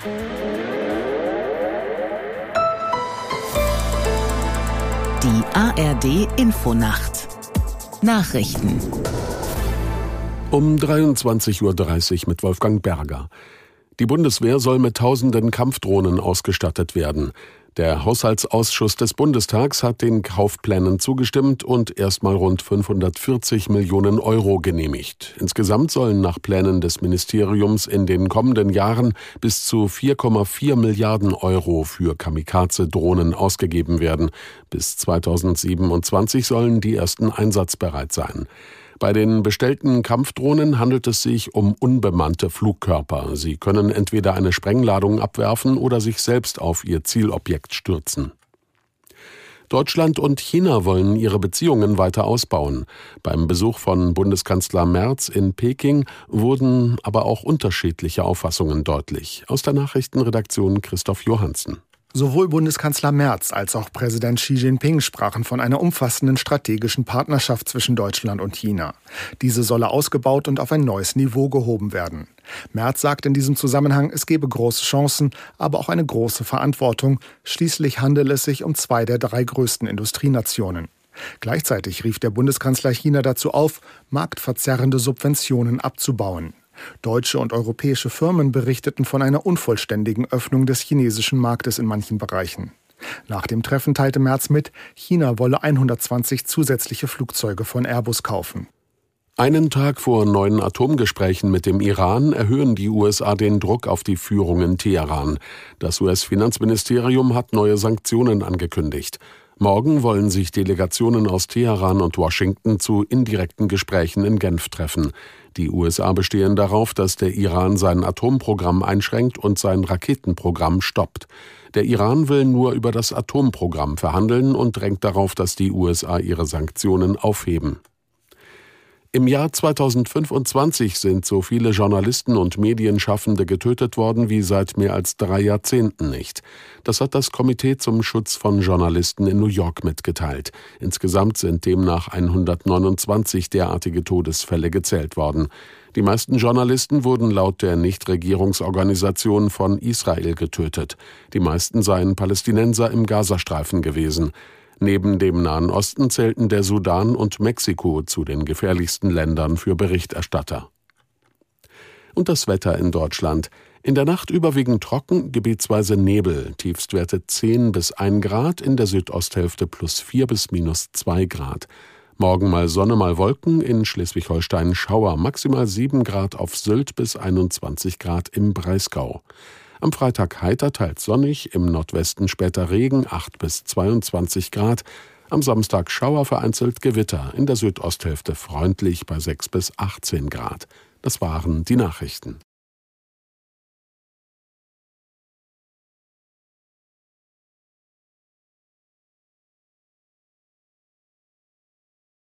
Die ARD-Infonacht. Nachrichten. Um 23:30 Uhr mit Wolfgang Berger. Die Bundeswehr soll mit tausenden Kampfdrohnen ausgestattet werden. Der Haushaltsausschuss des Bundestags hat den Kaufplänen zugestimmt und erstmal rund 540 Millionen Euro genehmigt. Insgesamt sollen nach Plänen des Ministeriums in den kommenden Jahren bis zu 4,4 Milliarden Euro für Kamikaze-Drohnen ausgegeben werden. Bis 2027 sollen die ersten einsatzbereit sein. Bei den bestellten Kampfdrohnen handelt es sich um unbemannte Flugkörper. Sie können entweder eine Sprengladung abwerfen oder sich selbst auf ihr Zielobjekt stürzen. Deutschland und China wollen ihre Beziehungen weiter ausbauen. Beim Besuch von Bundeskanzler Merz in Peking wurden aber auch unterschiedliche Auffassungen deutlich. Aus der Nachrichtenredaktion Christoph Johansen. Sowohl Bundeskanzler Merz als auch Präsident Xi Jinping sprachen von einer umfassenden strategischen Partnerschaft zwischen Deutschland und China. Diese solle ausgebaut und auf ein neues Niveau gehoben werden. Merz sagt in diesem Zusammenhang, es gebe große Chancen, aber auch eine große Verantwortung. Schließlich handele es sich um 2 der 3 größten Industrienationen. Gleichzeitig rief der Bundeskanzler China dazu auf, marktverzerrende Subventionen abzubauen. Deutsche und europäische Firmen berichteten von einer unvollständigen Öffnung des chinesischen Marktes in manchen Bereichen. Nach dem Treffen teilte Merz mit, China wolle 120 zusätzliche Flugzeuge von Airbus kaufen. Einen Tag vor neuen Atomgesprächen mit dem Iran erhöhen die USA den Druck auf die Führung in Teheran. Das US-Finanzministerium hat neue Sanktionen angekündigt. Morgen wollen sich Delegationen aus Teheran und Washington zu indirekten Gesprächen in Genf treffen. Die USA bestehen darauf, dass der Iran sein Atomprogramm einschränkt und sein Raketenprogramm stoppt. Der Iran will nur über das Atomprogramm verhandeln und drängt darauf, dass die USA ihre Sanktionen aufheben. Im Jahr 2025 sind so viele Journalisten und Medienschaffende getötet worden wie seit mehr als 3 Jahrzehnten nicht. Das hat das Komitee zum Schutz von Journalisten in New York mitgeteilt. Insgesamt sind demnach 129 derartige Todesfälle gezählt worden. Die meisten Journalisten wurden laut der Nichtregierungsorganisation von Israel getötet. Die meisten seien Palästinenser im Gazastreifen gewesen. Neben dem Nahen Osten zählten der Sudan und Mexiko zu den gefährlichsten Ländern für Berichterstatter. Und das Wetter in Deutschland. In der Nacht überwiegend trocken, gebietsweise Nebel, Tiefstwerte 10 bis 1 Grad, in der Südosthälfte +4 bis -2 Grad. Morgen mal Sonne, mal Wolken, in Schleswig-Holstein Schauer, maximal 7 Grad auf Sylt bis 21 Grad im Breisgau. Am Freitag heiter, teils sonnig, im Nordwesten später Regen, 8 bis 22 Grad. Am Samstag Schauer, vereinzelt Gewitter, in der Südosthälfte freundlich bei 6 bis 18 Grad. Das waren die Nachrichten.